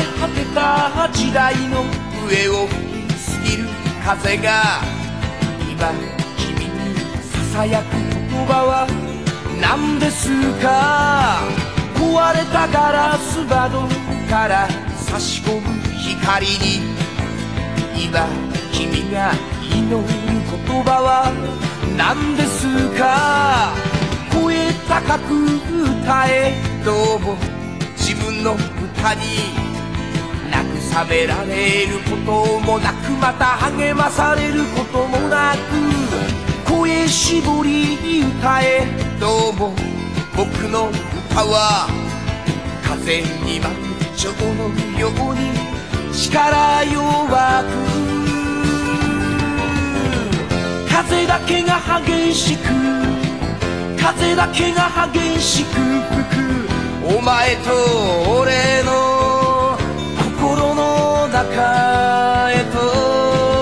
果てた時代の上を吹きすぎる風が今君にささやく言葉は何ですか。壊れたガラス窓から差し込む光に今君が祈る言葉は何ですか。声高く歌え、どうも自分の歌に慰められることもなく、また励まされることもなく、声絞り歌え、どうも僕の歌は風に舞う蝶のように力弱く、風だけが激しく、風だけが激しく吹く、お前と俺の心の中へと。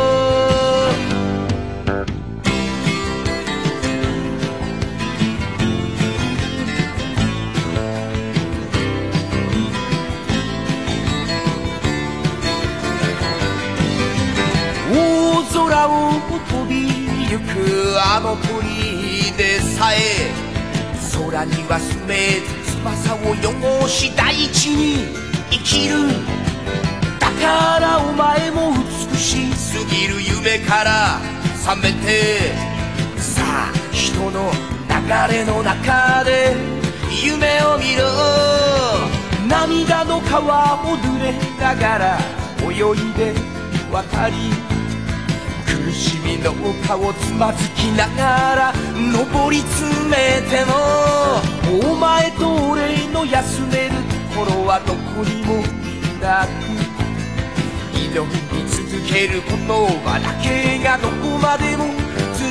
大空を飛びゆくあの鳥でさえ、空には住めず翼を汚し大地に生きる。だからお前も美しすぎる夢から覚めて、さあ人の流れの中で夢を見ろ。涙の川を濡れながら泳いで渡り、苦しみの丘をつまずきながら登り詰めても、お前と俺の休めるところはどこにもなく、挑み続ける言葉だけがどこまでも続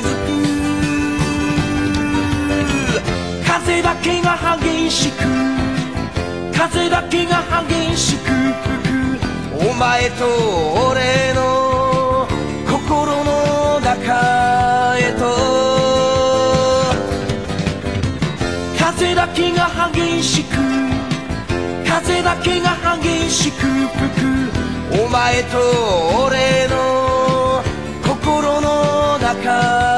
く。風だけが激しく、風だけが激しく吹く、お前と俺の心の中へと。風だけが激しく、風だけが激しく吹く、お前と俺の心の中